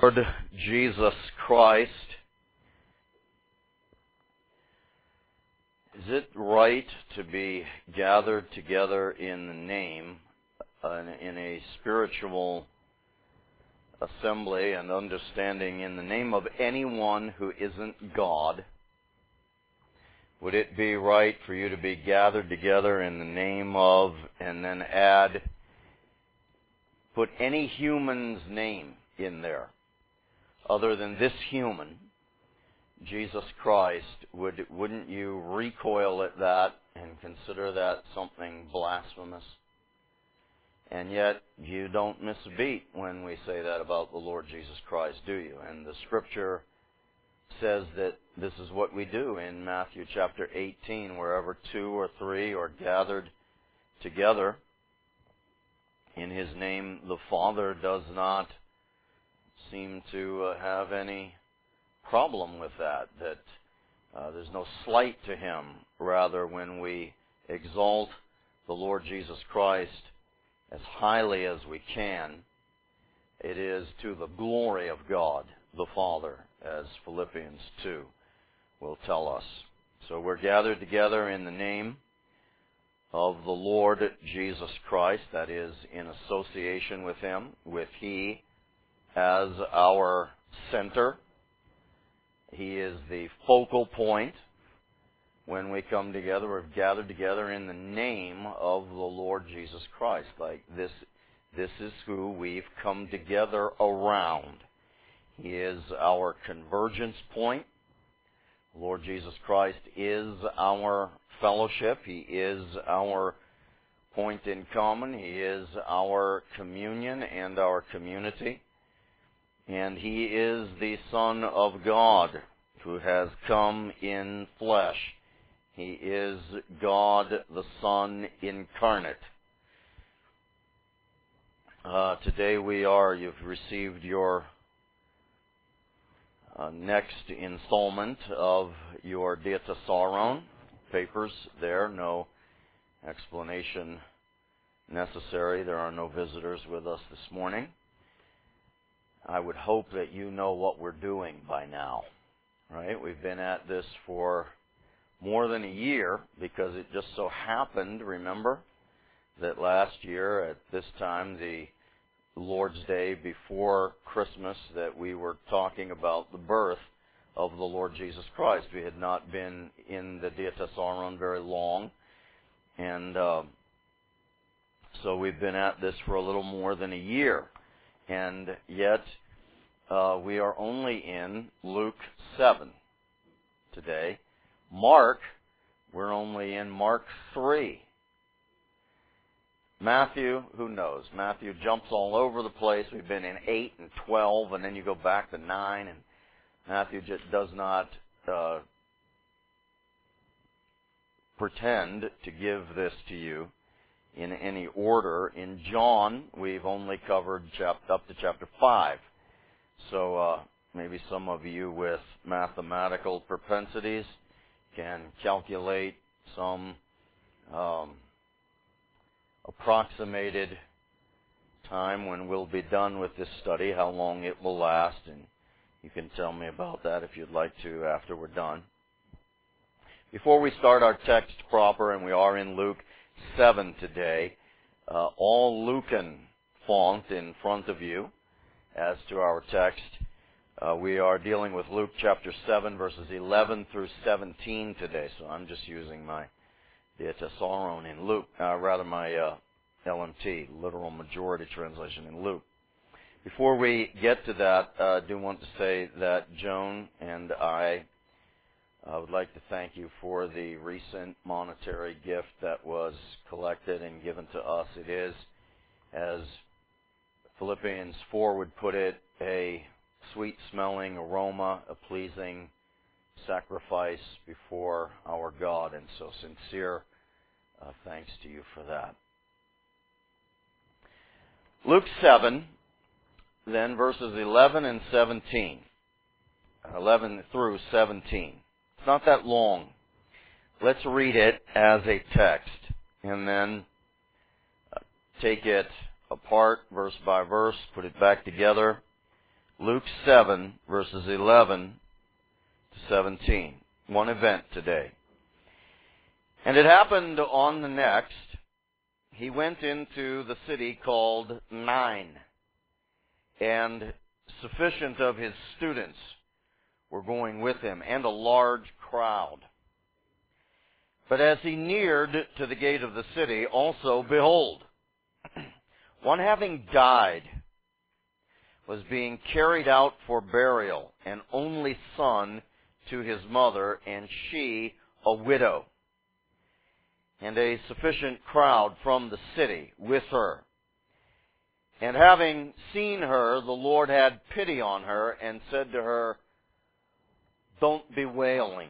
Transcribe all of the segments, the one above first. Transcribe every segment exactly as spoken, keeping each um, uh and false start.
Lord Jesus Christ, is it right to be gathered together in the name, uh, in a spiritual assembly and understanding in the name of anyone who isn't God? Would it be right for you to be gathered together in the name of, and then add, put any human's name in there other than this human, Jesus Christ? Would, wouldn't you recoil at that and consider that something blasphemous? And yet, you don't miss a beat when we say that about the Lord Jesus Christ, do you? And the Scripture says that this is what we do in Matthew chapter eighteen, wherever two or three are gathered together in His name, the Father does not seem to uh, have any problem with that, that uh, there's no slight to Him. Rather, when we exalt the Lord Jesus Christ as highly as we can, it is to the glory of God the Father, as Philippians two will tell us. So we're gathered together in the name of the Lord Jesus Christ, that is, in association with Him, with He as our center. He is the focal point. When we come together, we're gathered together in the name of the Lord Jesus Christ. Like this, this is who we've come together around. He is our convergence point. Lord Jesus Christ is our fellowship. He is our point in common. He is our communion and our community. And He is the Son of God who has come in flesh. He is God the Son incarnate. Uh, today we are, you've received your uh, next installment of your Diatessaron papers there. No explanation necessary. There are no visitors with us this morning. I would hope that you know what we're doing by now, right? We've been at this for more than a year because it just so happened, remember, that last year at this time, the Lord's Day before Christmas, that we were talking about the birth of the Lord Jesus Christ. We had not been in the Diatessaron very long, and uh, so we've been at this for a little more than a year. And yet, uh, we are only in Luke seven today. Mark, we're only in Mark three. Matthew, who knows? Matthew jumps all over the place. We've been in eight and twelve, and then you go back to nine, and Matthew just does not uh, pretend to give this to you in any order. In John, we've only covered chap- up to chapter five. So uh, maybe some of you with mathematical propensities can calculate some um, approximated time when we'll be done with this study, how long it will last, and you can tell me about that if you'd like to after we're done. Before we start our text proper, and we are in Luke seven today, uh, all Lucan font in front of you as to our text. Uh, we are dealing with Luke chapter seven, verses eleven through seventeen today, so I'm just using my Diatessaron in Luke, uh, rather my uh, L M T, literal majority translation in Luke. Before we get to that, uh, I do want to say that Joan and I I would like to thank you for the recent monetary gift that was collected and given to us. It is, as Philippians four would put it, a sweet-smelling aroma, a pleasing sacrifice before our God. And so sincere uh, thanks to you for that. Luke seven, then verses eleven and seventeen. eleven through seventeen. It's not that long. Let's read it as a text and then take it apart verse by verse, put it back together. Luke seven, verses eleven to seventeen. One event today. And it happened on the next, he went into the city called Nain, and sufficient of his students were going with him, and a large crowd. But as he neared to the gate of the city, also, behold, one having died was being carried out for burial, an only son to his mother, and she a widow. And a sufficient crowd from the city with her. And having seen her, the Lord had pity on her, and said to her, "Don't be wailing."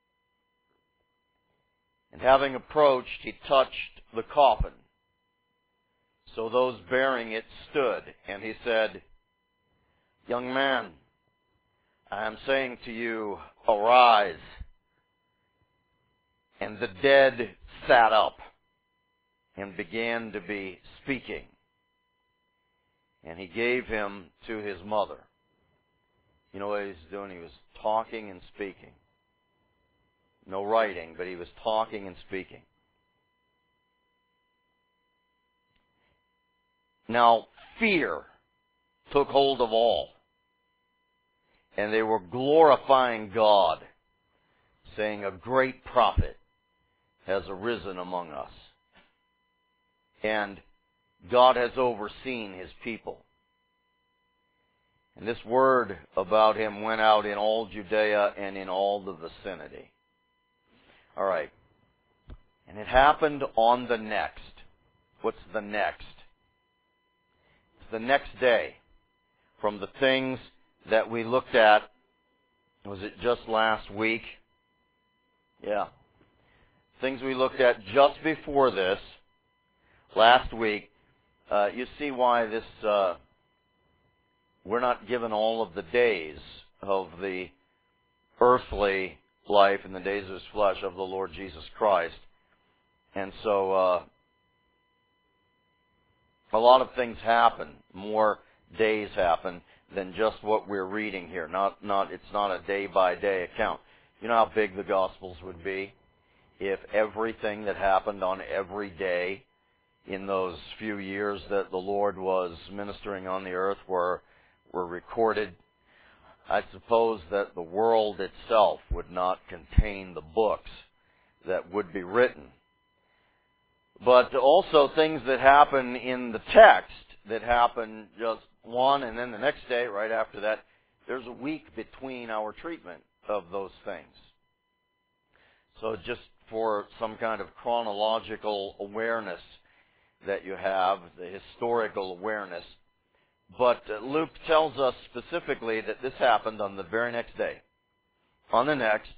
And having approached, he touched the coffin. So those bearing it stood, and he said, "Young man, I am saying to you, arise." And the dead sat up and began to be speaking. And he gave him to his mother. You know what he was doing? He was talking and speaking. No writing, but he was talking and speaking. Now, fear took hold of all. And they were glorifying God, saying, "A great prophet has arisen among us. And God has overseen his people." And this word about him went out in all Judea and in all the vicinity. All right. And it happened on the next. What's the next? It's the next day. From the things that we looked at, was it just last week? Yeah. Things we looked at just before this, last week. Uh, you see why this, uh, we're not given all of the days of the earthly life and the days of his flesh of the Lord Jesus Christ. And so, uh, a lot of things happen, more days happen than just what we're reading here. Not, not, it's not a day-by-day account. You know how big the Gospels would be if everything that happened on every day in those few years that the Lord was ministering on the earth were were recorded. I suppose that the world itself would not contain the books that would be written. But also things that happen in the text that happen just one and then the next day, right after that, there's a week between our treatment of those things. So just for some kind of chronological awareness that you have, the historical awareness. But Luke tells us specifically that this happened on the very next day. On the next,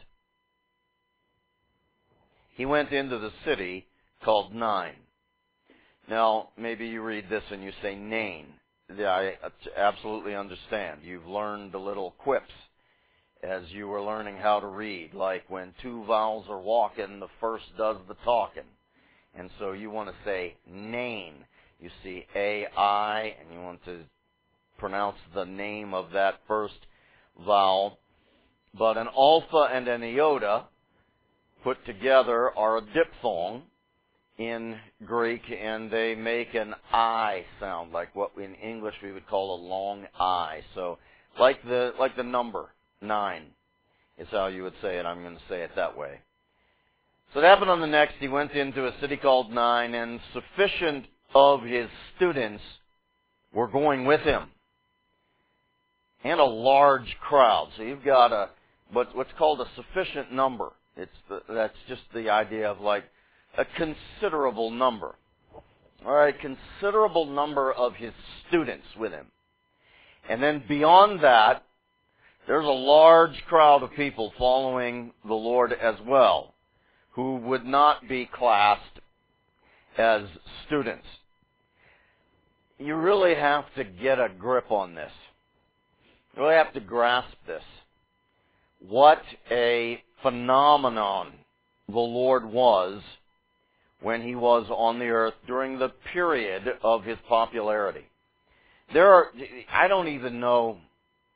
he went into the city called Nain. Now, maybe you read this and you say Nain. I absolutely understand. You've learned the little quips as you were learning how to read, like when two vowels are walking, the first does the talking. And so you want to say Nain. You see A I, and you want to pronounce the name of that first vowel. But an alpha and an iota put together are a diphthong in Greek, and they make an I sound, like what in English we would call a long I. So like the like the number nine is how you would say it. I'm going to say it that way. So it happened on the next. He went into a city called Nain, and sufficient of his students were going with him, and a large crowd. So you've got a what, what's called a sufficient number. It's the, that's just the idea of like a considerable number. All right, considerable number of his students with him, and then beyond that, there's a large crowd of people following the Lord as well, who would not be classed as students. You really have to get a grip on this. You really have to grasp this. What a phenomenon the Lord was when he was on the earth during the period of his popularity. There are, I don't even know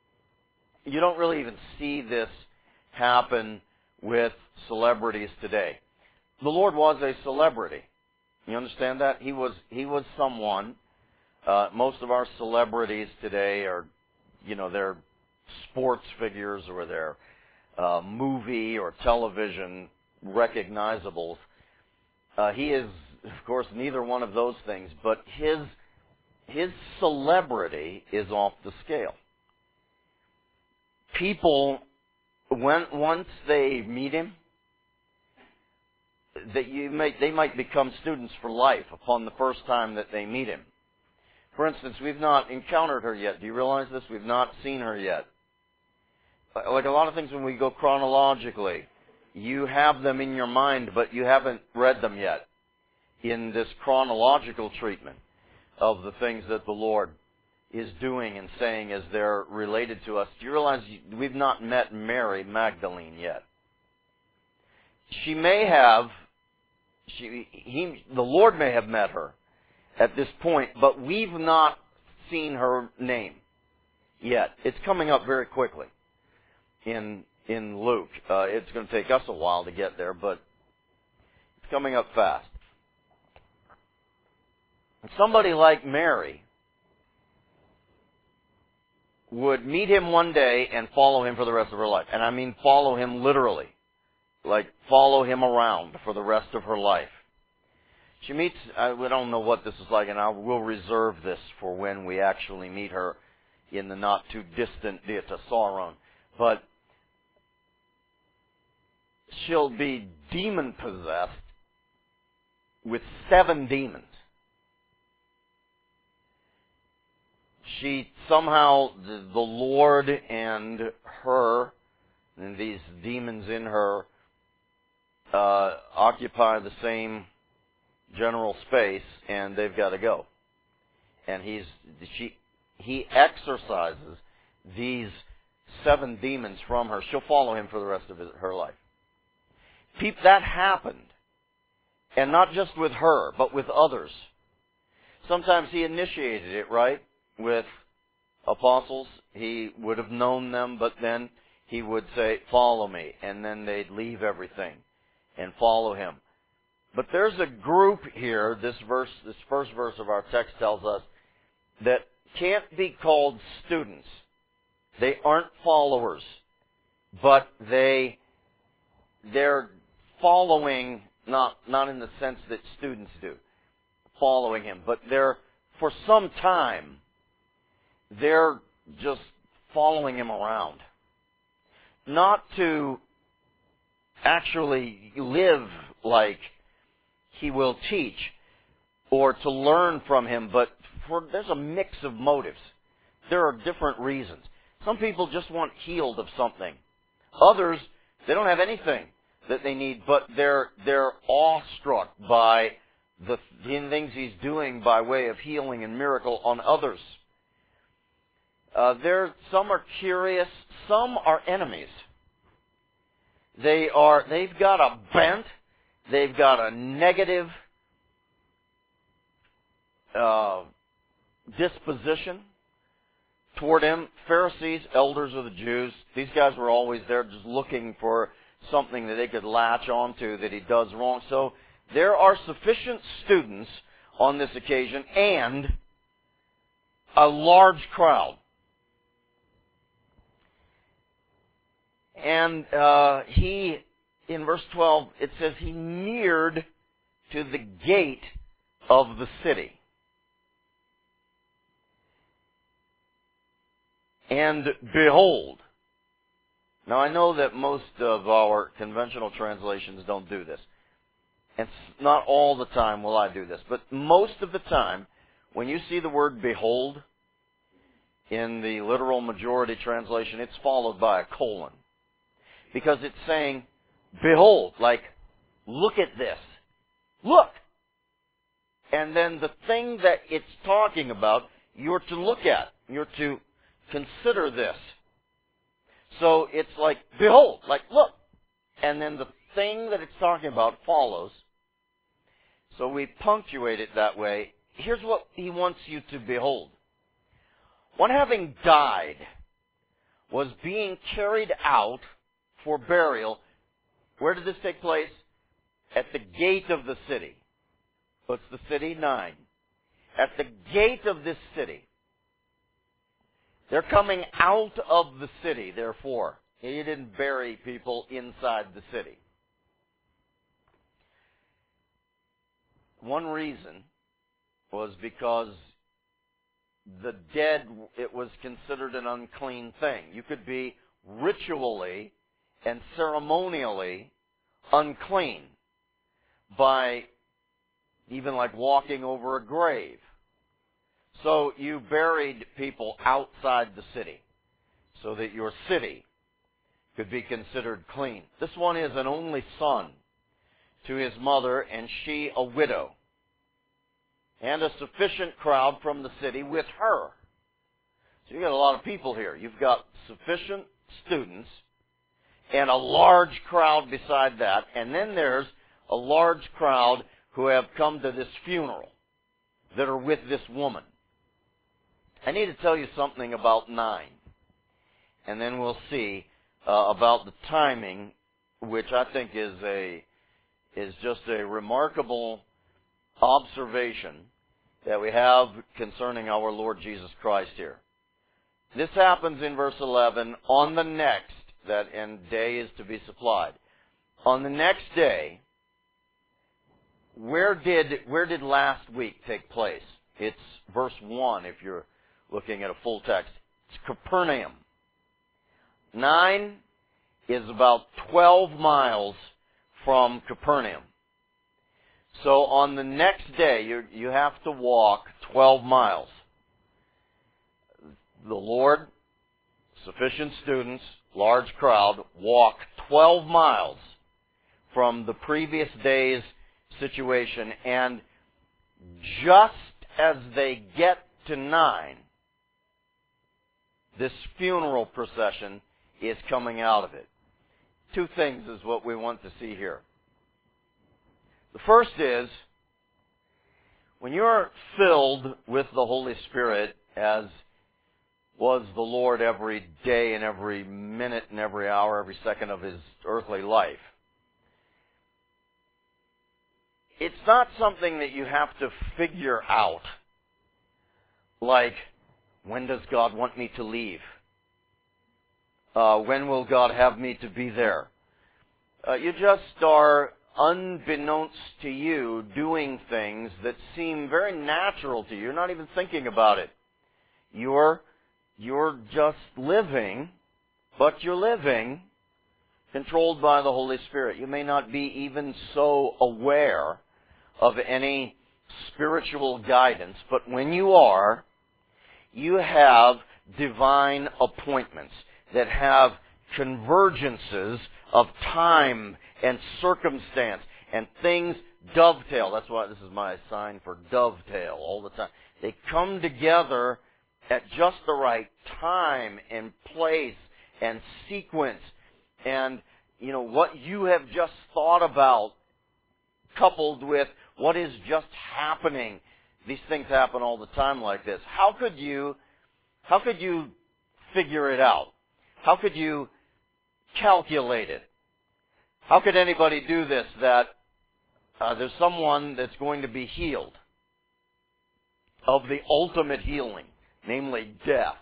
you don't really even see this happen with celebrities today. The Lord was a celebrity. You understand that? He was he was someone. Uh, most of our celebrities today are, you know, they're sports figures or they're uh, movie or television recognizables. Uh, he is, of course, neither one of those things, but his his celebrity is off the scale. People, when once they meet him, that you may, they might become students for life upon the first time that they meet him. For instance, we've not encountered her yet. Do you realize this? We've not seen her yet. Like a lot of things when we go chronologically, you have them in your mind, but you haven't read them yet in this chronological treatment of the things that the Lord is doing and saying as they're related to us. Do you realize we've not met Mary Magdalene yet? She may have, she, he, the Lord may have met her at this point, but we've not seen her name yet. It's coming up very quickly in in Luke. Uh, it's going to take us a while to get there, but it's coming up fast. Somebody like Mary would meet him one day and follow him for the rest of her life. And I mean follow him literally. Like follow him around for the rest of her life. She meets, I, we don't know what this is like, and I will reserve this for when we actually meet her in the not too distant Dieta Sauron. But she'll be demon possessed with seven demons. She somehow, the, the Lord and her, and these demons in her, uh, occupy the same general space, and they've got to go. And he's she he exorcises these seven demons from her. She'll follow him for the rest of his, her life. Peep, that happened, and not just with her, but with others. Sometimes he initiated it, right? With apostles, he would have known them, but then he would say, "Follow me," and then they'd leave everything and follow him. But there's a group here, this verse, this first verse of our text tells us, that can't be called students. They aren't followers, but they, they're following, not, not in the sense that students do, following him, but they're, for some time, they're just following him around. Not to actually live like he will teach or to learn from him, but for, there's a mix of motives. There are different reasons. Some people just want healed of something. Others, they don't have anything that they need, but they're they're awestruck by the things he's doing by way of healing and miracle on others. Uh, there, some are curious, some are enemies. They are, they've got a bent, they've got a negative uh, disposition toward him. Pharisees, elders of the Jews, these guys were always there just looking for something that they could latch onto that he does wrong. So there are sufficient students on this occasion and a large crowd. And uh, he, in verse twelve, it says he neared to the gate of the city. And behold. Now I know that most of our conventional translations don't do this. And not all the time will I do this. But most of the time, when you see the word behold in the literal majority translation, it's followed by a colon. Because it's saying, behold, like, look at this. Look! And then the thing that it's talking about, you're to look at. You're to consider this. So it's like, behold, like, look. And then the thing that it's talking about follows. So we punctuate it that way. Here's what he wants you to behold. One having died was being carried out for burial. Where did this take place? At the gate of the city. What's the city? Nine. At the gate of this city. They're coming out of the city, therefore. He didn't bury people inside the city. One reason was because the dead, it was considered an unclean thing. You could be ritually and ceremonially unclean by even like walking over a grave. So you buried people outside the city so that your city could be considered clean. This one is an only son to his mother, and she a widow, and a sufficient crowd from the city with her. So you've got a lot of people here. You've got sufficient students and a large crowd beside that, and then there's a large crowd who have come to this funeral that are with this woman. I need to tell you something about nine, and then we'll see uh, about the timing, which I think is a is just a remarkable observation that we have concerning our Lord Jesus Christ here. This happens in verse eleven, on the next, that and day is to be supplied. On the next day, where did where did last week take place? It's verse one if you're looking at a full text. It's Capernaum. Nine is about twelve miles from Capernaum. So on the next day, you you have to walk twelve miles. The Lord, sufficient students, large crowd, walk twelve miles from the previous day's situation, and just as they get to nine, this funeral procession is coming out of it. Two things is what we want to see here. The first is, when you're filled with the Holy Spirit, as was the Lord every day and every minute and every hour, every second of His earthly life, it's not something that you have to figure out, like, when does God want me to leave? Uh, when will God have me to be there? Uh, you just are, unbeknownst to you, doing things that seem very natural to you. You're not even thinking about it. You're, you're just living, but you're living controlled by the Holy Spirit. You may not be even so aware of any spiritual guidance, but when you are, you have divine appointments that have convergences of time and circumstance, and things dovetail. That's why this is my sign for dovetail all the time. They come together at just the right time and place and sequence. And, you know, what you have just thought about coupled with what is just happening. These things happen all the time like this. How could you, how could you figure it out? How could you calculate it? How could anybody do this, that uh, there's someone that's going to be healed of the ultimate healing, namely death?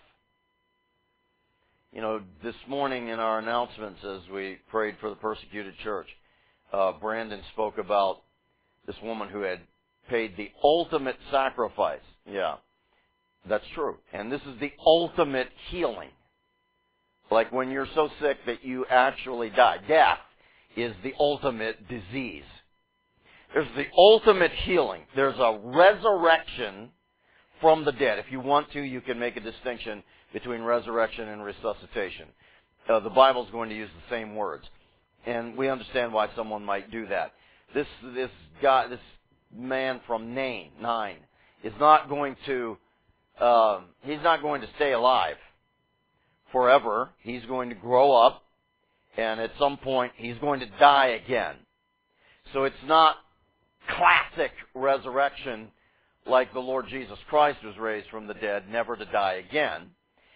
You know, this morning in our announcements as we prayed for the persecuted church, uh, Brandon spoke about this woman who had paid the ultimate sacrifice. Yeah, that's true. And this is the ultimate healing. Like when you're so sick that you actually die. Death is the ultimate disease. There's the ultimate healing. There's a resurrection from the dead. If you want to, you can make a distinction between resurrection and resuscitation. Uh, the Bible's going to use the same words. And we understand why someone might do that. This this guy, this man from Nain, Nine, is not going to, uh, he's not going to stay alive forever. He's going to grow up, and at some point he's going to die again. So it's not classic resurrection like the Lord Jesus Christ was raised from the dead, never to die again.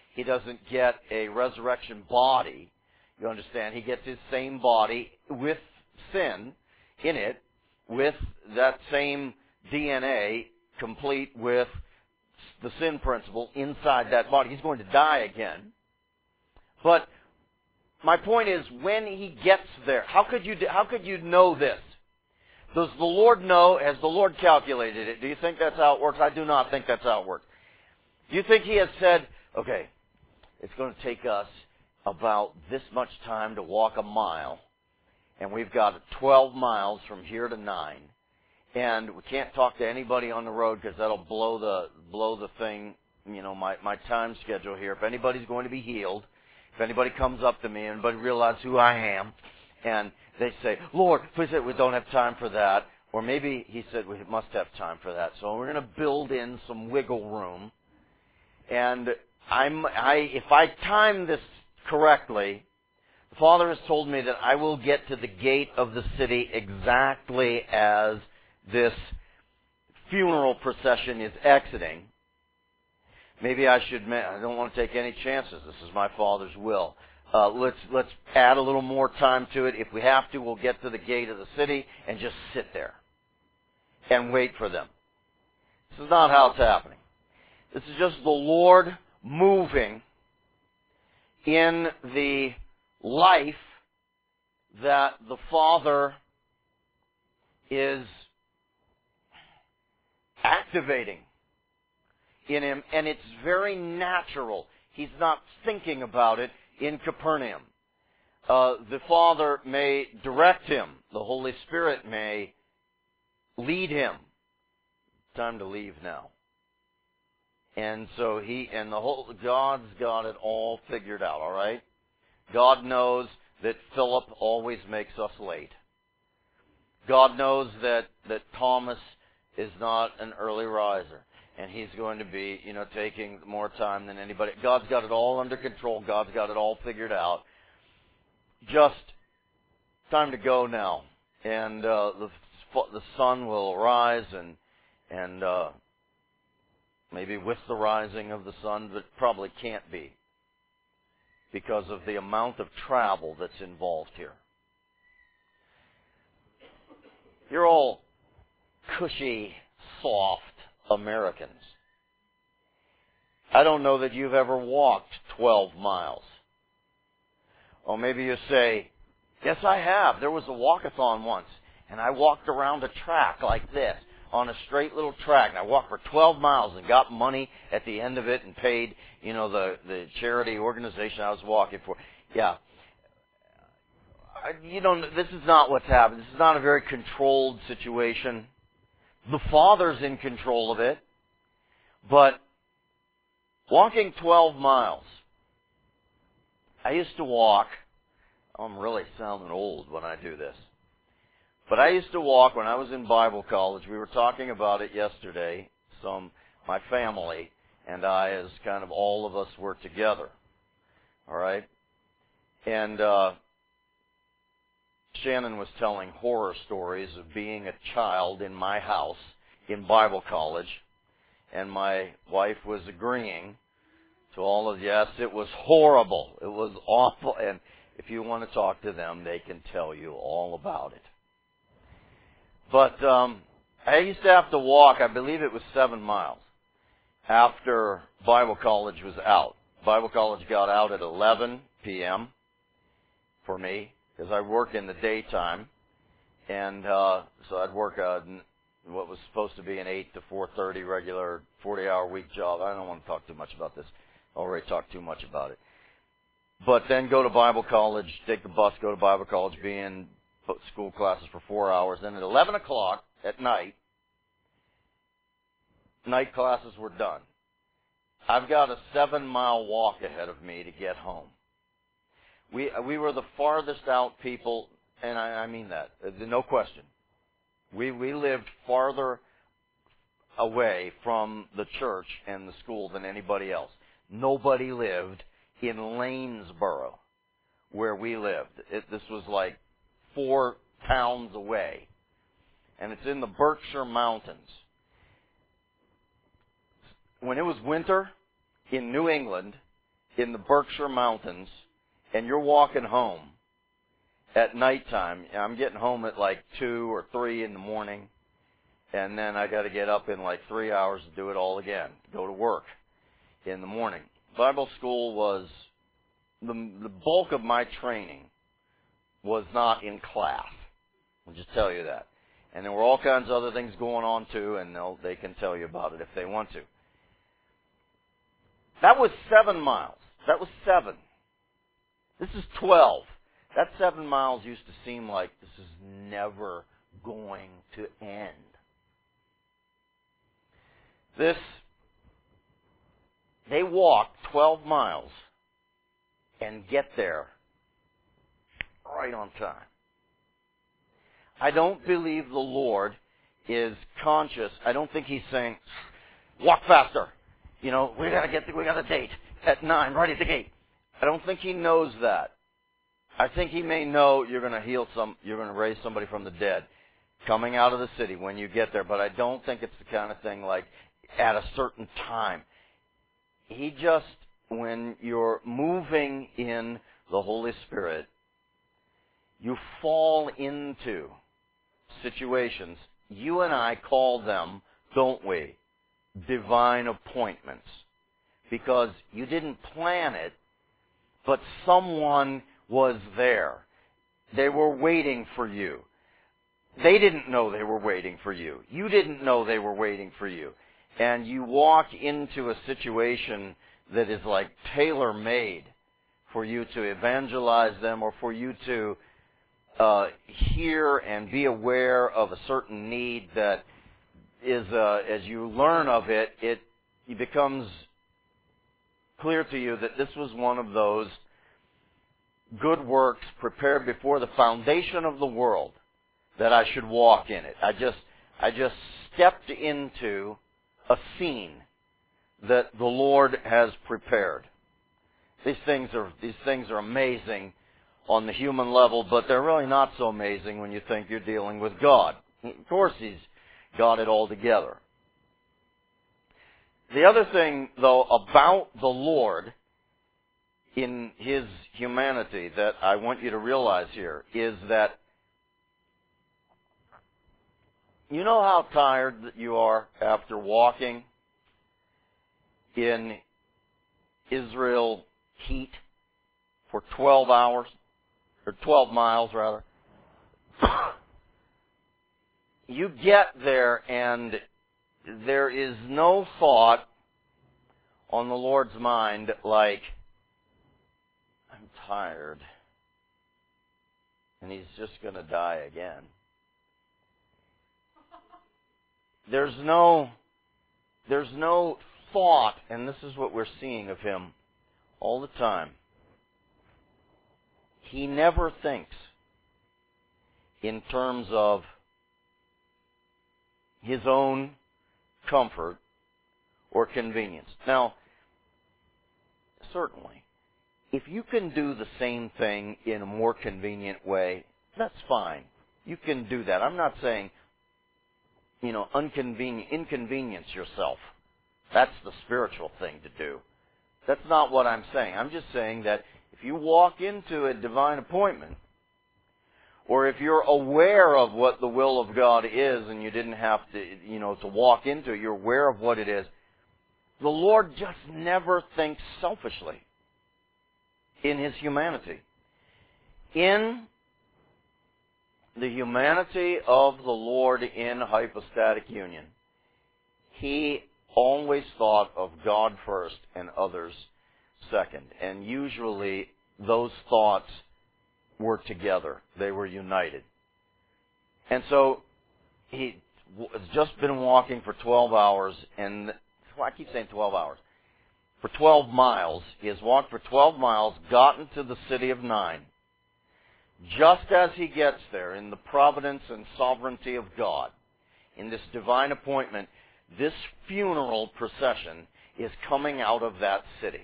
He doesn't get a resurrection body. You understand? He gets his same body with sin in it, with that same D N A, complete with the sin principle inside that body. He's going to die again. But my point is, when he gets there, how could you how could you know this? Does the Lord know? Has the Lord calculated it? Do you think that's how it works? I do not think that's how it works. Do you think he has said, okay, it's going to take us about this much time to walk a mile, and we've got twelve miles from here to nine, and we can't talk to anybody on the road because that'll blow the blow the thing, you know, my, my time schedule here. If anybody's going to be healed, if anybody comes up to me, anybody realizes who I am, and they say, Lord, please, we don't have time for that. Or maybe he said we must have time for that. So we're going to build in some wiggle room. And I'm, I, if I time this correctly, the Father has told me that I will get to the gate of the city exactly as this funeral procession is exiting. Maybe I should, I don't want to take any chances. This is my Father's will. Uh, let's let's add a little more time to it. If we have to, we'll get to the gate of the city and just sit there and wait for them. This is not how it's happening. This is just the Lord moving in the life that the Father is activating in him, and it's very natural. He's not thinking about it. In Capernaum, uh, the Father may direct him. The Holy Spirit may lead him. Time to leave now. And so he and the whole God's got it all figured out. All right. God knows that Philip always makes us late. God knows that that Thomas is not an early riser. And he's going to be, you know, taking more time than anybody. God's got it all under control. God's got it all figured out. Just time to go now. And uh, the the sun will rise, and and uh, maybe with the rising of the sun, but probably can't be because of the amount of travel that's involved here. You're all cushy, soft Americans. I don't know that you've ever walked twelve miles. Or maybe you say, yes, I have. There was a walkathon once, and I walked around a track like this, on a straight little track, and I walked for twelve miles and got money at the end of it and paid, you know, the, the charity organization I was walking for. Yeah. I, you know, this is not what's happened. This is not a very controlled situation. The Father's in control of it, but walking twelve miles. I used to walk, I'm really sounding old when I do this, but I used to walk when I was in Bible college. We were talking about it yesterday, some, my family and I, as kind of all of us were together, all right? And uh, Shannon was telling horror stories of being a child in my house in Bible college, and my wife was agreeing to all of, yes, it was horrible. It was awful. And if you want to talk to them, they can tell you all about it. But um, I used to have to walk, I believe it was seven miles, after Bible college was out. Bible college got out at eleven p.m. for me, because I work in the daytime, and uh, so I'd work a, what was supposed to be an eight to four thirty regular forty-hour week job. I don't want to talk too much about this. I already talked too much about it. But then go to Bible college, take the bus, go to Bible college, be in school classes for four hours. Then at eleven o'clock at night, night classes were done. I've got a seven-mile walk ahead of me to get home. We we were the farthest out people, and I, I mean that, no question. We we lived farther away from the church and the school than anybody else. Nobody lived in Lanesboro, where we lived. It, this was like four towns away, and it's in the Berkshire Mountains. When it was winter in New England, in the Berkshire Mountains and you're walking home at nighttime, I'm getting home at like two or three in the morning, and then I got to get up in like three hours to do it all again, go to work in the morning. Bible school was, the, the bulk of my training was not in class. I'll just tell you that. And there were all kinds of other things going on too, and they'll, they can tell you about it if they want to. That was seven miles. That was seven. This is twelve. That seven miles used to seem like this is never going to end. This, they walked twelve miles and get there right on time. I don't believe the Lord is conscious. I don't think He's saying, walk faster. You know, we gotta get, the, we got a date at nine, right at the gate. I don't think He knows that. I think He may know you're going to heal some, you're going to raise somebody from the dead coming out of the city when you get there, but I don't think it's the kind of thing like at a certain time. He just, when you're moving in the Holy Spirit, you fall into situations. You and I call them, don't we, divine appointments. Because you didn't plan it, but someone was there. They were waiting for you. They didn't know they were waiting for you. You didn't know they were waiting for you. And you walk into a situation that is like tailor-made for you to evangelize them or for you to uh, hear and be aware of a certain need that is, uh, as you learn of it, it, it becomes clear to you that this was one of those good works prepared before the foundation of the world, that I should walk in it. I just, I just stepped into a scene that the Lord has prepared. These things are, these things are amazing on the human level, but they're really not so amazing when you think you're dealing with God. Of course, He's got it all together. The other thing, though, about the Lord in His humanity that I want you to realize here is that you know how tired that you are after walking in Israel heat for twelve hours, or twelve miles rather. You get there and there is no thought on the Lord's mind like, I'm tired, and He's just going to die again. There's no, there's no thought, and this is what we're seeing of Him all the time. He never thinks in terms of His own comfort or convenience. Now, certainly, if you can do the same thing in a more convenient way, that's fine. You can do that. I'm not saying, you know, inconven- inconvenience yourself. That's the spiritual thing to do. That's not what I'm saying. I'm just saying that if you walk into a divine appointment, or if you're aware of what the will of God is and you didn't have to, you know, to walk into it, you're aware of what it is, the Lord just never thinks selfishly in His humanity. In the humanity of the Lord in hypostatic union, He always thought of God first and others second. And usually those thoughts were together. They were united. And so He has just been walking for twelve hours, and well, I keep saying twelve hours. For twelve miles. He has walked for twelve miles, gotten to the city of Nain. Just as he gets there, in the providence and sovereignty of God, in this divine appointment, this funeral procession is coming out of that city.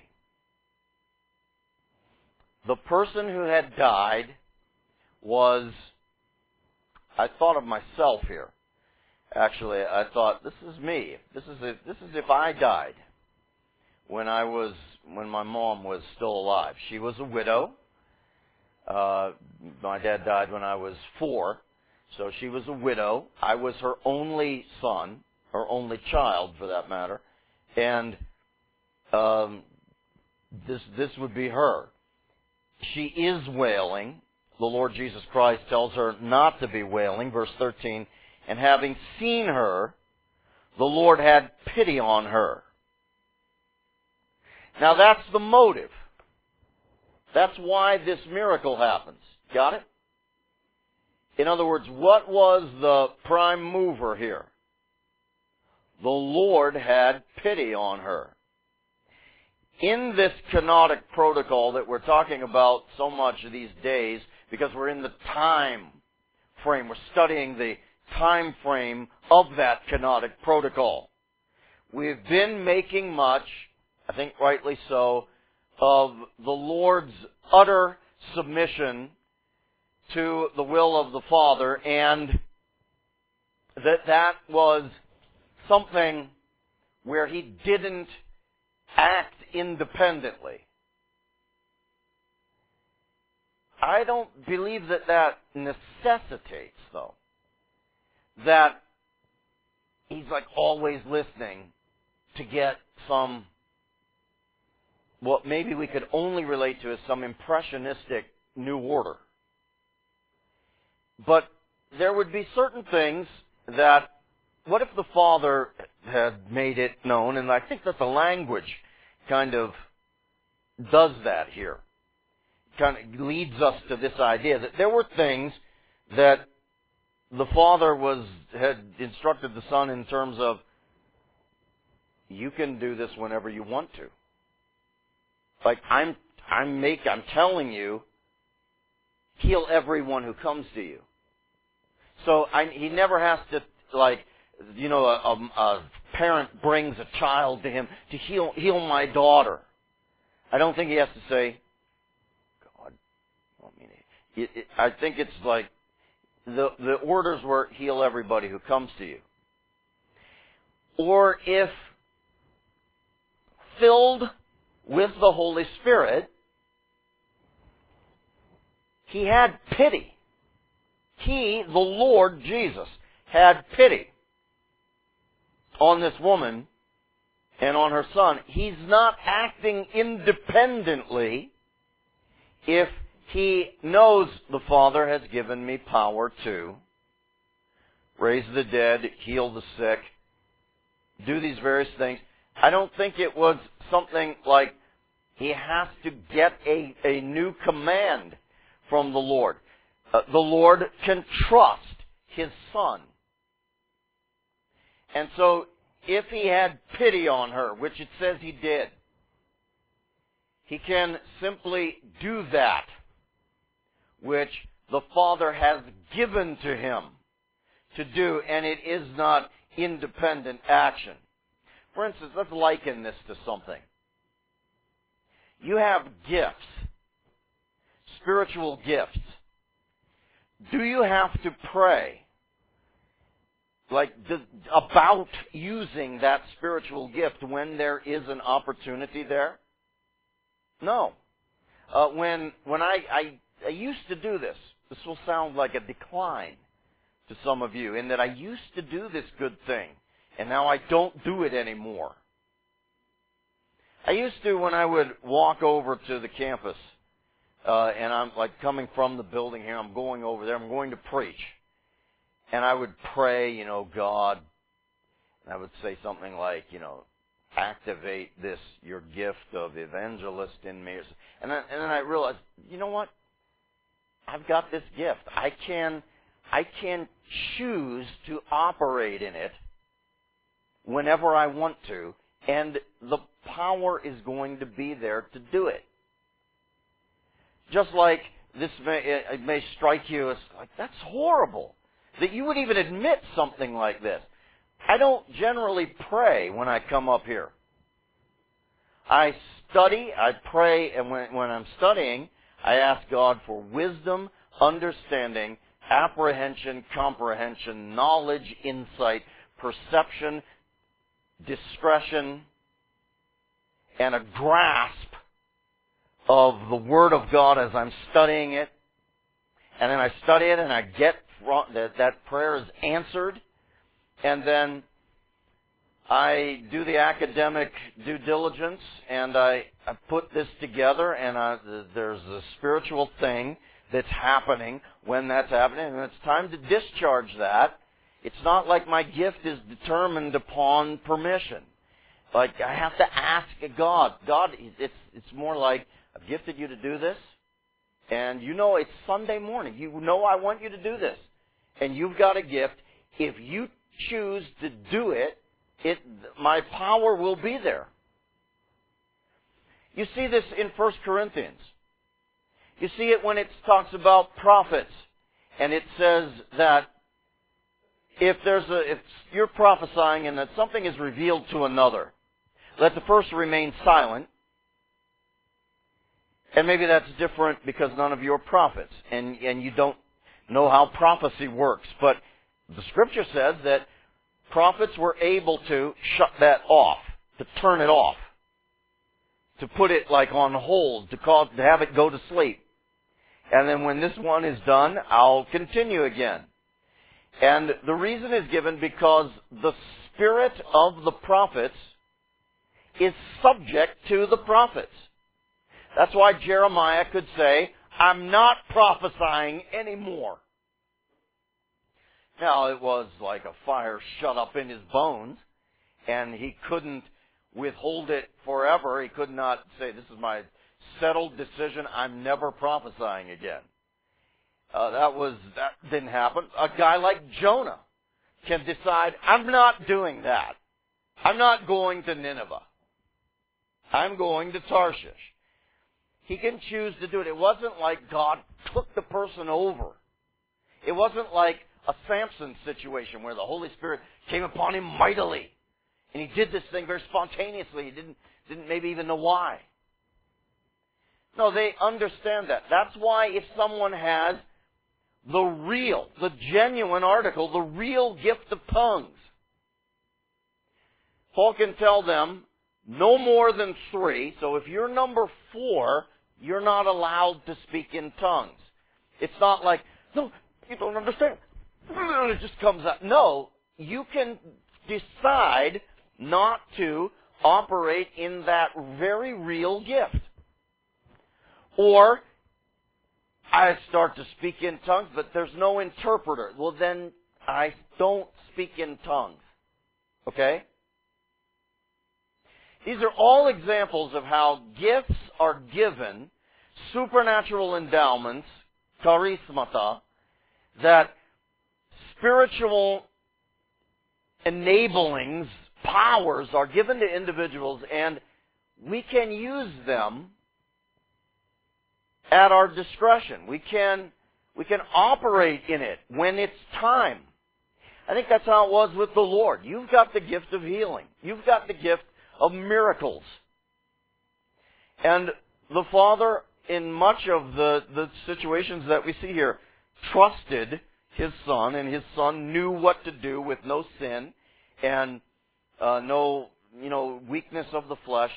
The person who had died was, I thought of myself here. Actually, I thought, this is me. This is if, this is if I died when I was when my mom was still alive. She was a widow. Uh, my dad died when I was four, so she was a widow. I was her only son, her only child for that matter, and um, this this would be her. She is wailing. The Lord Jesus Christ tells her not to be wailing, verse thirteen, and having seen her, the Lord had pity on her. Now that's the motive. That's why this miracle happens. Got it? In other words, what was the prime mover here? The Lord had pity on her. In this kenotic protocol that we're talking about so much these days, because we're in the time frame, we're studying the time frame of that kenotic protocol. We've been making much, I think rightly so, of the Lord's utter submission to the will of the Father, and that that was something where He didn't act independently. I don't believe that that necessitates, though, that He's like always listening to get some, what maybe we could only relate to as some impressionistic new order. But there would be certain things that, what if the Father had made it known, and I think that the language kind of does that here. Kind of leads us to this idea that there were things that the Father was had instructed the Son in terms of, you can do this whenever you want to. Like I'm I'm make I'm telling you, heal everyone who comes to you. So I, he never has to, like, you know, a, a, a parent brings a child to him to heal heal my daughter. I don't think he has to say, God, I mean, it, it, I think it's like the the orders were heal everybody who comes to you. Or if filled with the Holy Spirit, He had pity. He, the Lord Jesus, had pity on this woman and on her son. He's not acting independently if He knows the Father has given me power to raise the dead, heal the sick, do these various things. I don't think it was something like He has to get a, a new command from the Lord. Uh, the Lord can trust His Son. And so, if He had pity on her, which it says He did, He can simply do that which the Father has given to Him to do, and it is not independent action. For instance, let's liken this to something. You have gifts, spiritual gifts. Do you have to pray like about using that spiritual gift when there is an opportunity there? No. Uh, when when I, I I used to do this. This will sound like a decline to some of you, in that I used to do this good thing, and now I don't do it anymore. I used to, when I would walk over to the campus, uh, and I'm like coming from the building here, I'm going over there, I'm going to preach. And I would pray, you know, God, and I would say something like, you know, activate this, your gift of evangelist in me. And then, and then I realized, you know what? I've got this gift. I can, I can choose to operate in it whenever I want to, and the power is going to be there to do it. Just like this may, it may strike you as like, that's horrible that you would even admit something like this. I don't generally pray when I come up here. I study, I pray, and when, when I'm studying, I ask God for wisdom, understanding, apprehension, comprehension, knowledge, insight, perception, discretion, and a grasp of the Word of God as I'm studying it. And then I study it and I get that that prayer is answered. And then I do the academic due diligence and I, I put this together, and I, there's a spiritual thing that's happening when that's happening, and it's time to discharge that. It's not like my gift is determined upon permission. Like I have to ask God. God, it's it's more like, I've gifted you to do this, and you know it's Sunday morning. You know I want you to do this, and you've got a gift. If you choose to do it, it my power will be there. You see this in First Corinthians. You see it when it talks about prophets, and it says that if there's a if you're prophesying and that something is revealed to another, let the first remain silent. And maybe that's different because none of you are prophets, and, and you don't know how prophecy works. But the Scripture says that prophets were able to shut that off, to turn it off, to put it like on hold, to cause to have it go to sleep. And then when this one is done, I'll continue again. And the reason is given because the spirit of the prophets is subject to the prophets. That's why Jeremiah could say, I'm not prophesying anymore. Now, it was like a fire shut up in his bones, and he couldn't withhold it forever. He could not say, this is my settled decision, I'm never prophesying again. Uh, that was, that didn't happen. A guy like Jonah can decide, I'm not doing that. I'm not going to Nineveh. I'm going to Tarshish. He can choose to do it. It wasn't like God took the person over. It wasn't like a Samson situation where the Holy Spirit came upon him mightily. And he did this thing very spontaneously. He didn't, didn't maybe even know why. No, they understand that. That's why if someone has the real, the genuine article, the real gift of tongues, Paul can tell them no more than three. So if you're number four, you're not allowed to speak in tongues. It's not like, no, you don't understand. It just comes out. No, you can decide not to operate in that very real gift. Or, I start to speak in tongues, but there's no interpreter. Well, then I don't speak in tongues. Okay? These are all examples of how gifts are given, supernatural endowments, charismata, that spiritual enablings, powers are given to individuals, and we can use them at our discretion. We can, we can operate in it when it's time. I think that's how it was with the Lord. You've got the gift of healing. You've got the gift of miracles. And the Father, in much of the, the situations that we see here, trusted His Son, and His Son knew what to do with no sin and uh, no, you know, weakness of the flesh.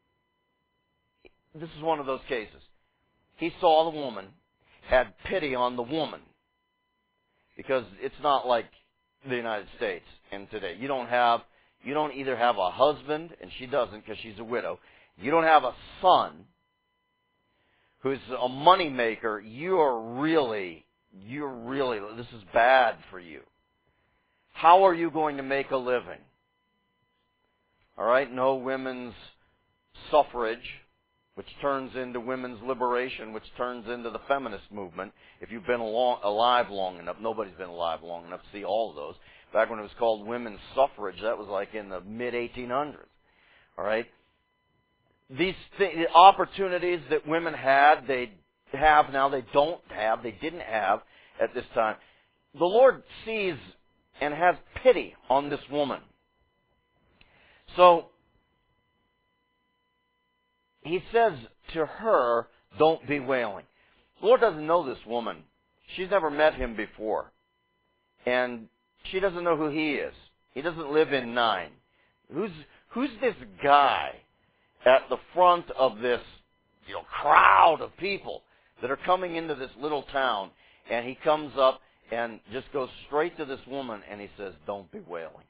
This is one of those cases. He saw the woman, had pity on the woman, because it's not like the United States and today. You don't have, you don't either have a husband, and she doesn't because she's a widow. You don't have a son who's a money maker. You are really, you're really, this is bad for you. How are you going to make a living? All right, no women's suffrage, which turns into women's liberation, which turns into the feminist movement. If you've been along, alive long enough, nobody's been alive long enough to see all of those. Back when it was called women's suffrage, that was like in the mid eighteen hundreds. All right? These th- opportunities that women had, they have now, they don't have, they didn't have at this time. The Lord sees and has pity on this woman. So, He says to her, don't be wailing. The Lord doesn't know this woman. She's never met Him before. And she doesn't know who He is. He doesn't live in Nine. Who's, who's this guy? at the front of this, you know, crowd of people that are coming into this little town, and he comes up and just goes straight to this woman, and he says, "Don't be wailing."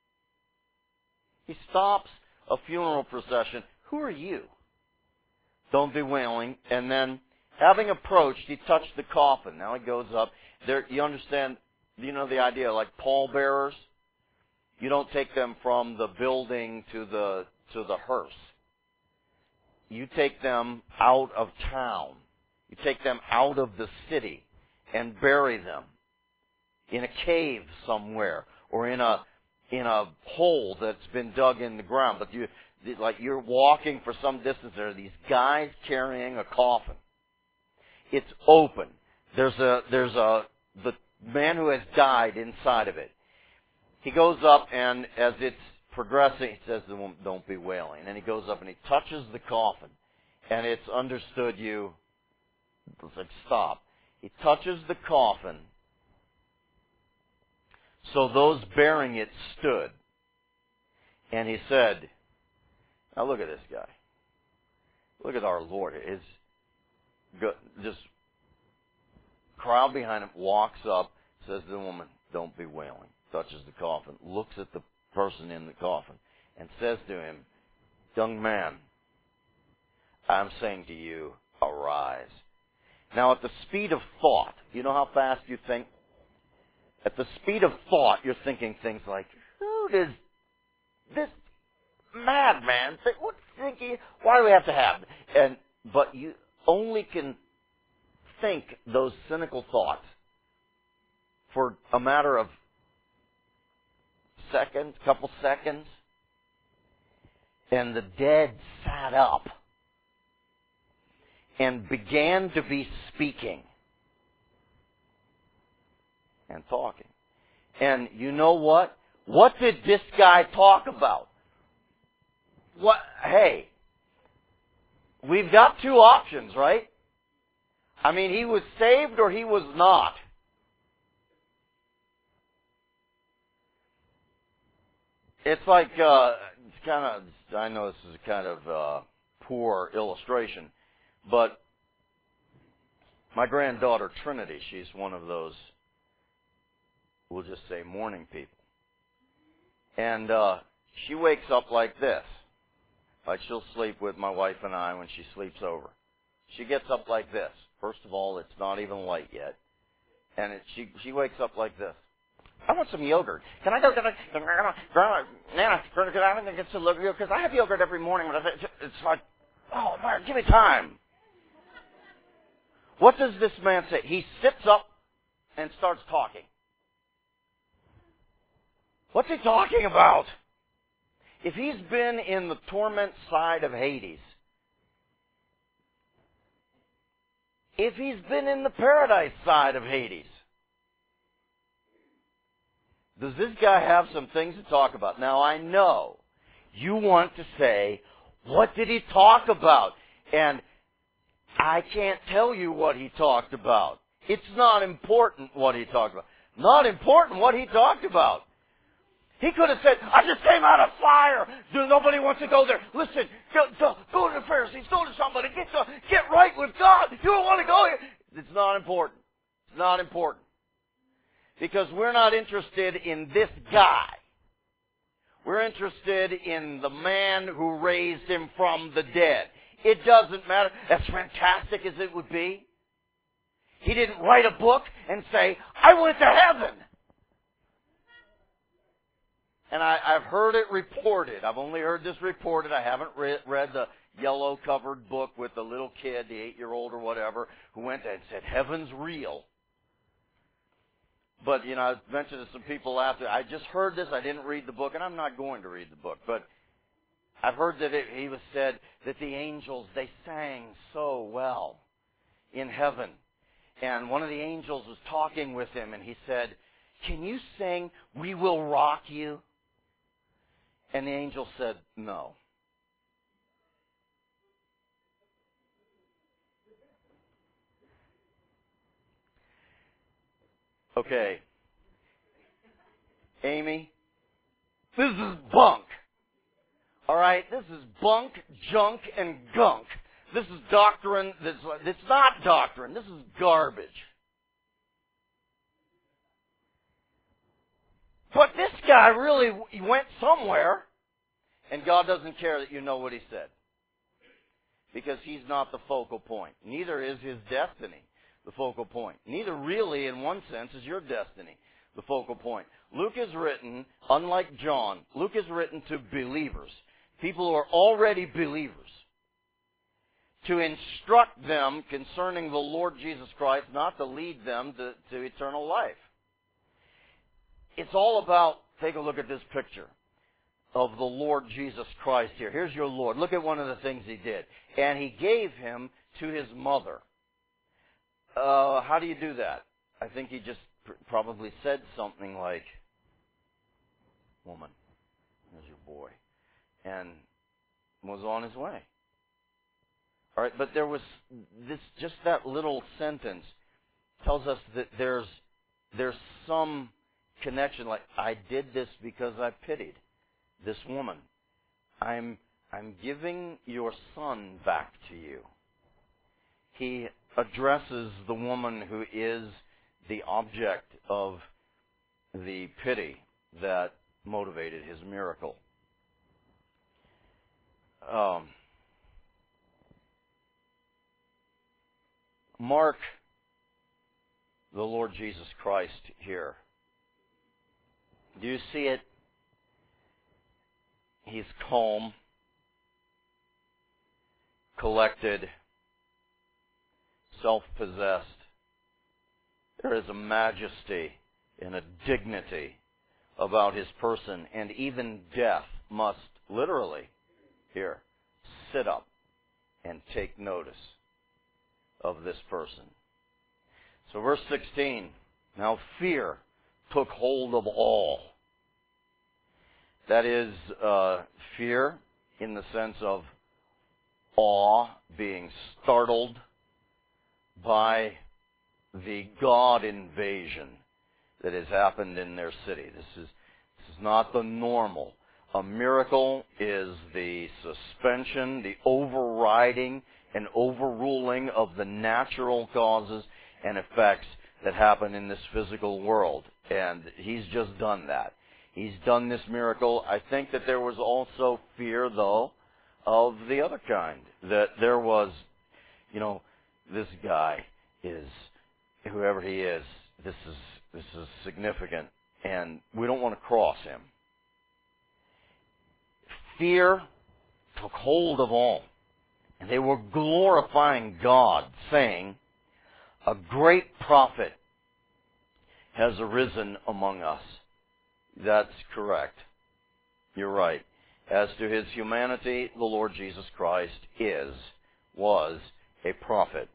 He stops a funeral procession. "Who are you?" "Don't be wailing." And then, having approached, he touched the coffin. Now he goes up. There, you understand, you know the idea, like pallbearers? You don't take them from the building to the to the hearse. You take them out of town. You take them out of the city and bury them in a cave somewhere or in a in a hole that's been dug in the ground. But you like you're walking for some distance. There are these guys carrying a coffin. It's open. There's a there's a the man who has died inside of it. He goes up, and as it's progressing, he says to the woman, "Don't be wailing." And he goes up and he touches the coffin, and it's understood you. It's like, stop. He touches the coffin, so those bearing it stood. And he said, "Now look at this guy. Look at our Lord." His just crowd behind him walks up, says to the woman, "Don't be wailing." Touches the coffin, looks at the person in the coffin, and says to him, "Young man, I'm saying to you, arise." Now, at the speed of thought, you know how fast you think? At the speed of thought, you're thinking things like, who does this madman think? What's thinking? Why do we have to have? And but you only can think those cynical thoughts for a matter of seconds, couple seconds, and the dead sat up and began to be speaking and talking. And you know what? What did this guy talk about? What? Hey, we've got two options, right? I mean, he was saved or he was not. It's like, uh, it's kind of, I know this is a kind of uh, poor illustration, but my granddaughter Trinity, she's one of those, we'll just say, morning people. And uh, she wakes up like this. Like she'll sleep with my wife and I when she sleeps over. She gets up like this. First of all, it's not even light yet. And it, she she wakes up like this. "I want some yogurt. Can I go get a, Grandma, Nana, can I get some yogurt? Because I have yogurt every morning." It's like, oh, man, give me time. What does this man say? He sits up and starts talking. What's he talking about? If he's been in the torment side of Hades, if he's been in the paradise side of Hades, does this guy have some things to talk about? Now, I know you want to say, what did he talk about? And I can't tell you what he talked about. It's not important what he talked about. Not important what he talked about. He could have said, "I just came out of fire. Nobody wants to go there. Listen, go, go, go to the Pharisees. Go to somebody. Get, to, get right with God. You don't want to go here." It's not important. It's not important. Because we're not interested in this guy. We're interested in the man who raised him from the dead. It doesn't matter. As fantastic as it would be. He didn't write a book and say, "I went to heaven." And I, I've heard it reported. I've only heard this reported. I haven't read, read the yellow-covered book with the little kid, the eight-year-old or whatever, who went and said, "Heaven's real." But, you know, I mentioned to some people after, I just heard this, I didn't read the book, and I'm not going to read the book, but I've heard that it, he was said that the angels, they sang so well in heaven. And one of the angels was talking with him, and he said, "Can you sing, 'We Will Rock You'?" And the angel said, "No." Okay. Amy, this is bunk. All right? This is bunk, junk, and gunk. This is doctrine. That's, it's not doctrine. This is garbage. But this guy really he went somewhere, and God doesn't care that you know what he said. Because he's not the focal point. Neither is his destiny the focal point. Neither really, in one sense, is your destiny the focal point. Luke is written, unlike John, Luke is written to believers, people who are already believers, to instruct them concerning the Lord Jesus Christ, not to lead them to, to eternal life. It's all about, take a look at this picture of the Lord Jesus Christ here. Here's your Lord. Look at one of the things he did. And he gave him to his mother. Uh, how do you do that? I think he just pr- probably said something like, woman, here's your boy. And was on his way. All right, but there was this, just that little sentence tells us that there's there's some connection, like, I did this because I pitied this woman. I'm I'm giving your son back to you. He addresses the woman who is the object of the pity that motivated his miracle. Um, mark the Lord Jesus Christ here. Do you see it? He's calm, collected, self-possessed. There is a majesty and a dignity about his person, and even death must literally, here, sit up and take notice of this person. So verse sixteen, now fear took hold of all. That is uh, fear in the sense of awe, being startled by the God invasion that has happened in their city. This is, this is not the normal. A miracle is the suspension, the overriding and overruling of the natural causes and effects that happen in this physical world. And he's just done that. He's done this miracle. I think that there was also fear, though, of the other kind. That there was, you know, this guy is, whoever he is, this is this is significant, and we don't want to cross him. Fear took hold of all, and they were glorifying God, saying, a great prophet has arisen among us. That's correct. You're right. As to his humanity, the Lord Jesus Christ is, was a prophet.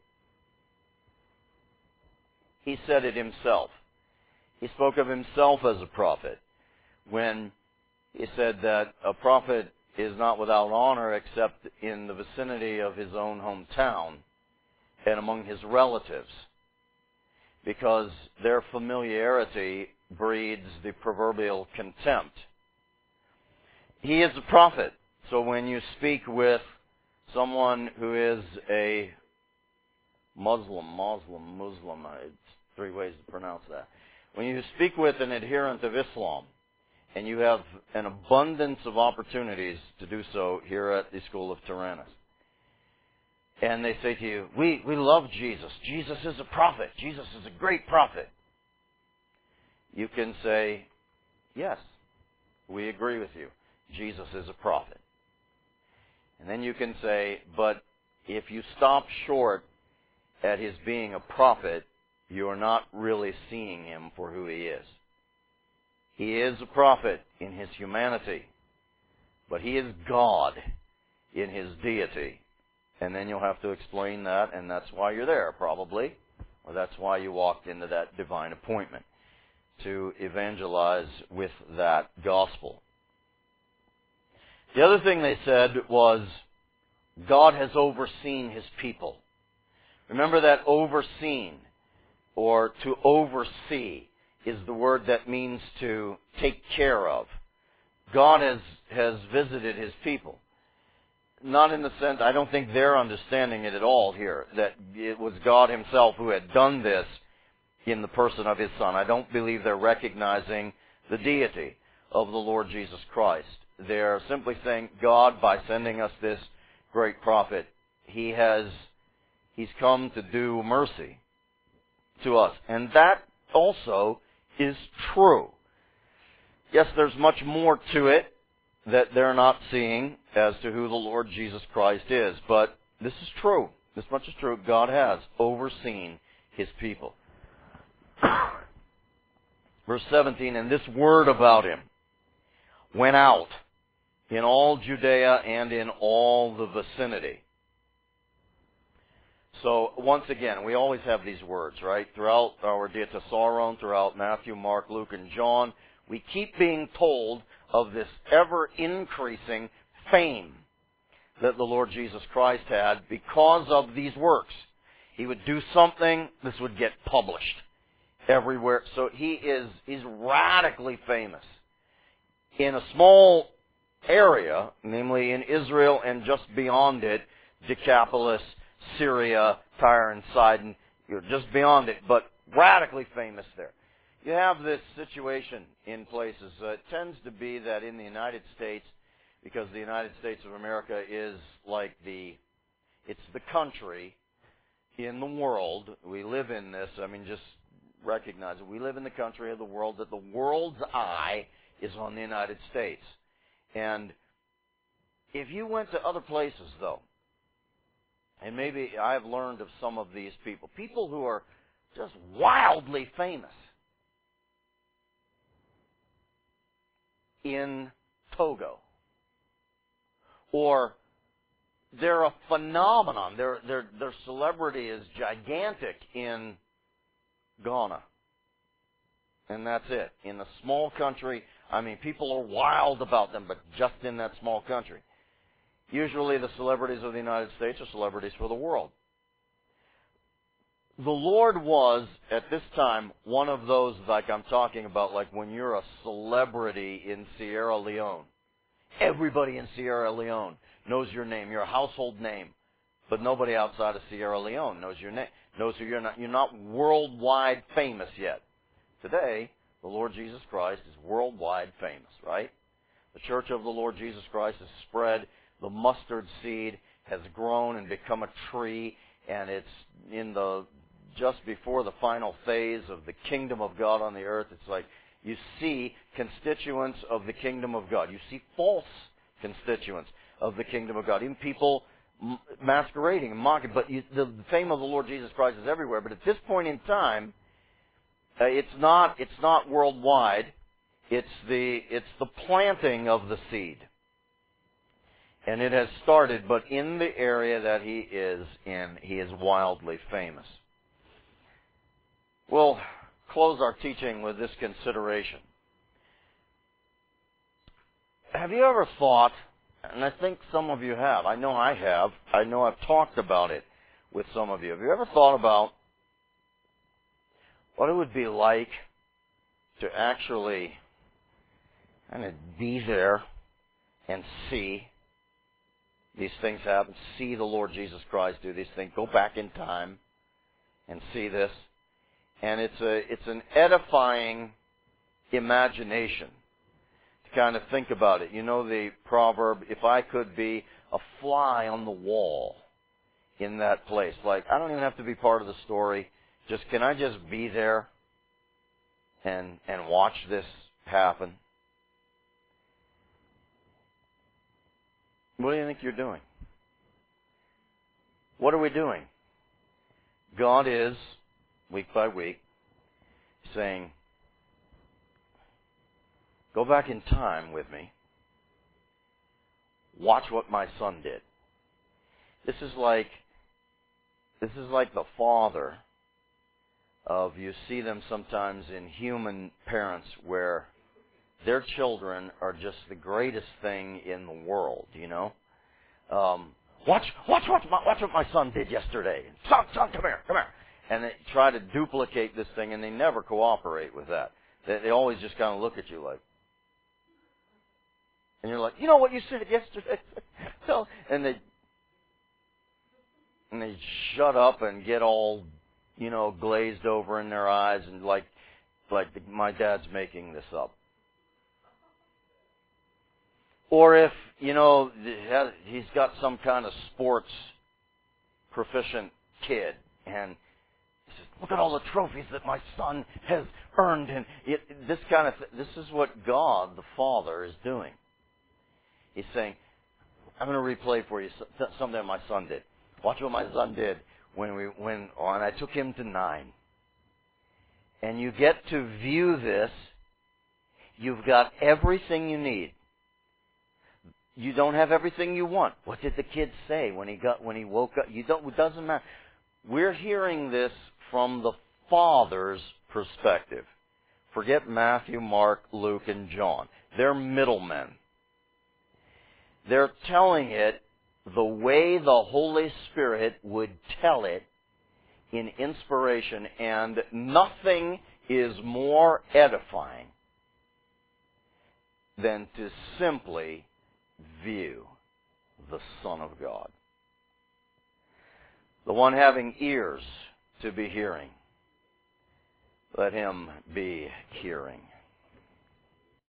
He said it himself. He spoke of himself as a prophet when he said that a prophet is not without honor except in the vicinity of his own hometown and among his relatives, because their familiarity breeds the proverbial contempt. He is a prophet. So when you speak with someone who is a Muslim, Muslim, Muslim, it's three ways to pronounce that. When you speak with an adherent of Islam, and you have an abundance of opportunities to do so here at the School of Tyrannus, and they say to you, we, we love Jesus. Jesus is a prophet. Jesus is a great prophet. You can say, yes, we agree with you. Jesus is a prophet. And then you can say, but if you stop short at his being a prophet, you are not really seeing him for who he is. He is a prophet in his humanity, but he is God in his deity. And then you'll have to explain that, and that's why you're there, probably. Or that's why you walked into that divine appointment, to evangelize with that gospel. The other thing they said was, God has overseen his people. Remember that overseen, or to oversee, is the word that means to take care of. God has, has visited His people. Not in the sense, I don't think they're understanding it at all here, that it was God Himself who had done this in the person of His Son. I don't believe they're recognizing the deity of the Lord Jesus Christ. They're simply saying, God, by sending us this great prophet, He has, He's come to do mercy to us. And that also is true. Yes, there's much more to it that they're not seeing as to who the Lord Jesus Christ is. But this is true. This much is true. God has overseen His people. Verse seventeen, and this word about Him went out in all Judea and in all the vicinity. So, once again, we always have these words, right? Throughout our Diatessaron, throughout Matthew, Mark, Luke, and John, we keep being told of this ever-increasing fame that the Lord Jesus Christ had because of these works. He would do something, this would get published everywhere. So he is he's radically famous. In a small area, namely in Israel and just beyond it, Decapolis, Syria, Tyre and Sidon, you're just beyond it, but radically famous there. You have this situation in places. Uh, it tends to be that in the United States, because the United States of America is like the, it's the country in the world. We live in this. I mean, just recognize it. We live in the country of the world that the world's eye is on the United States. And if you went to other places, though, and maybe I've learned of some of these people, people who are just wildly famous in Togo, or they're a phenomenon. Their their their celebrity is gigantic in Ghana, and that's it. In a small country, I mean, people are wild about them, but just in that small country. Usually, the celebrities of the United States are celebrities for the world. The Lord was, at this time, one of those, like I'm talking about, like when you're a celebrity in Sierra Leone. Everybody in Sierra Leone knows your name. You're a household name. But nobody outside of Sierra Leone knows your name. Knows who you're not. You're not worldwide famous yet. Today, the Lord Jesus Christ is worldwide famous, right? The church of the Lord Jesus Christ has spread. The mustard seed has grown and become a tree, and it's in the just before the final phase of the kingdom of God on the earth. It's like you see constituents of the kingdom of God. You see false constituents of the kingdom of God. Even people m- masquerading and mocking. But you, the, the fame of the Lord Jesus Christ is everywhere. But at this point in time, uh, it's not it's not worldwide. It's the it's the planting of the seed. And it has started, but in the area that he is in, he is wildly famous. We'll close our teaching with this consideration. Have you ever thought, and I think some of you have, I know I have, I know I've talked about it with some of you. Have you ever thought about what it would be like to actually kind of be there and see these things happen, see the Lord Jesus Christ do these things, go back in time and see this? And it's a it's an edifying imagination to kind of think about it. You know the proverb, if I could be a fly on the wall in that place. Like, I don't even have to be part of the story. Just, can I just be there and and watch this happen? What do you think you're doing? What are we doing? God is, week by week, saying, go back in time with me. Watch what my son did. This is like, this is like the father of, you see them sometimes in human parents where their children are just the greatest thing in the world, you know. Um, watch, watch, watch, my, watch what my son did yesterday. Son, son, come here, come here. And they try to duplicate this thing, and they never cooperate with that. They, they always just kind of look at you like, And you're like, you know what you said yesterday? So, and they and they shut up and get all, you know, glazed over in their eyes and like, like my dad's making this up. Or if, you know, he's got some kind of sports proficient kid and he says, look at all the trophies that my son has earned. And it, this kind of, th- this is what God, the Father, is doing. He's saying, I'm going to replay for you something my son did. Watch what my son did when we when when I took him to nine. And you get to view this. You've got everything you need. You don't have everything you want. What did the kid say when he got when he woke up? You don't. It doesn't matter. We're hearing this from the Father's perspective. Forget Matthew, Mark, Luke, and John. They're middlemen. They're telling it the way the Holy Spirit would tell it in inspiration, and nothing is more edifying than to simply view the Son of God. The one having ears to be hearing, let him be hearing.